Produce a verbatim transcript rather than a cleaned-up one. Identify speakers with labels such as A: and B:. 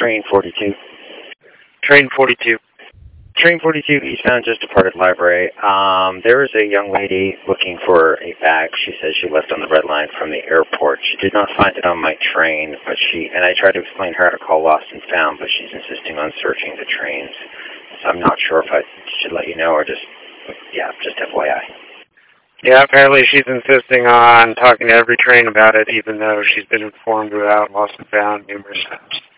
A: Train forty-two.
B: Train forty-two.
A: Train forty-two, eastbound, just departed library. Um, there was a young lady looking for a bag. She says she left on the red line from the airport. She did not find it on my train, but she, and I tried to explain her how to call lost and found, but she's insisting on searching the trains. So I'm not sure if I should let you know or just, yeah, just F Y I.
B: Yeah, apparently she's insisting on talking to every train about it, even though she's been informed about lost and found numerous times.